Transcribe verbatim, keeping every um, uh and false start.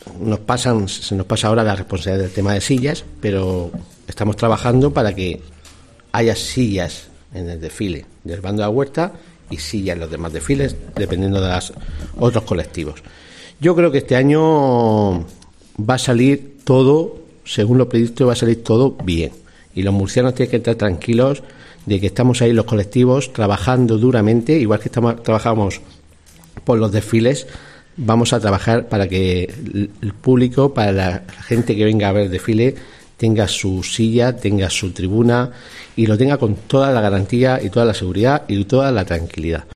nos pasan, se nos pasa ahora la responsabilidad del tema de sillas, pero estamos trabajando para que haya sillas en el desfile del bando de la Huerta y sillas en los demás desfiles, dependiendo de los otros colectivos. Yo creo que este año va a salir todo, según lo previsto, va a salir todo bien. Y los murcianos tienen que estar tranquilos de que estamos ahí los colectivos trabajando duramente, igual que estamos, trabajamos por los desfiles, vamos a trabajar para que el público, para la gente que venga a ver el desfile, tenga su silla, tenga su tribuna y lo tenga con toda la garantía y toda la seguridad y toda la tranquilidad.